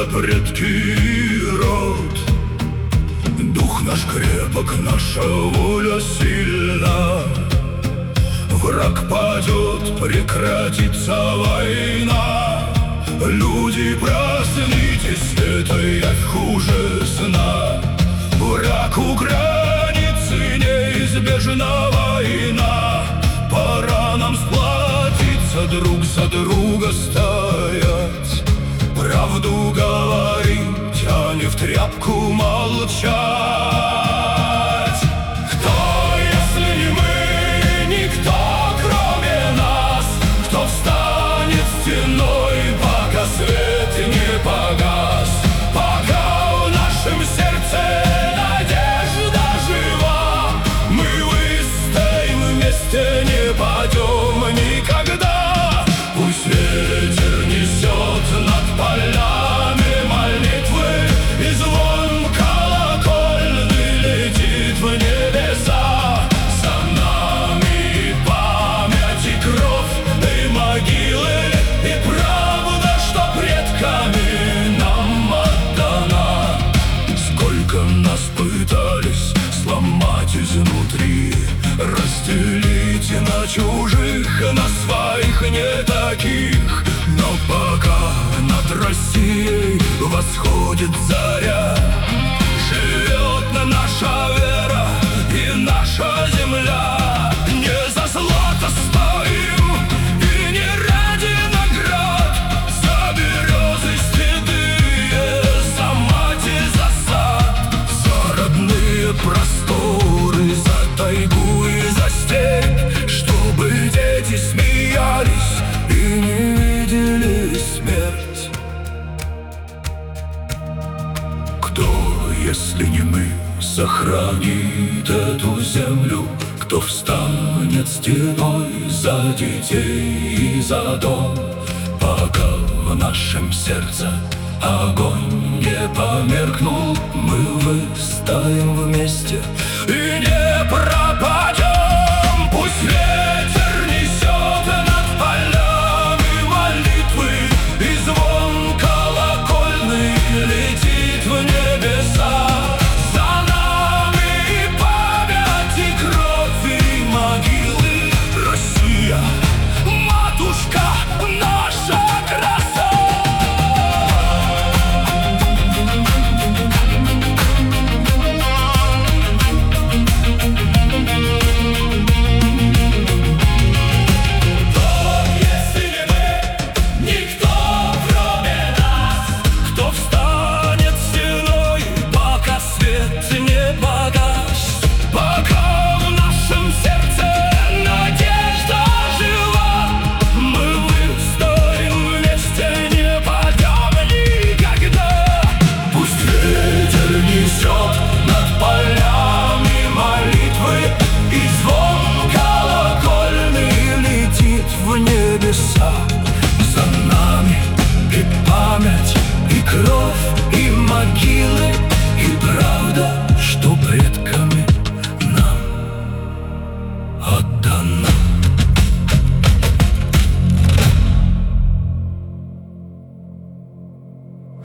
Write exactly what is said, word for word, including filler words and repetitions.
наша предки и род. Дух наш крепок, наша воля сильна. Враг падет, прекратится война. Люди, проснитесь, это явь хуже сна. Враг у границы, неизбежна война. Пора нам сплотиться, друг за друга стоять, правду говорить, а не в тряпку молчать. Кто, если не мы, никто, кроме нас, кто встанет стеной, пока свет не погас, пока в нашем сердце надежда жива, мы выстоим вместе, не падем никогда. Пусть ветер несет над полями молитвы, и звон колокольный летит в небеса. За нами память и кровь, и могилы, и правда, что предками нам отдана. Сколько нас пытались сломать изнутри, разделить на чужих, на своих не таких. Но пока над Россией восходит заря, живет наша вера и наша земля. Не за злато стоим и не ради наград, за березы седые, за мать и за сад, за родные просторы, за тайгу и за степь, чтобы дети смеялись и не видели смерть. Кто, если не мы, сохранит эту землю? Кто встанет стеной за детей и за дом, пока в нашем сердце огонь не померкнул? Мы выстоим вместе и не пропадем.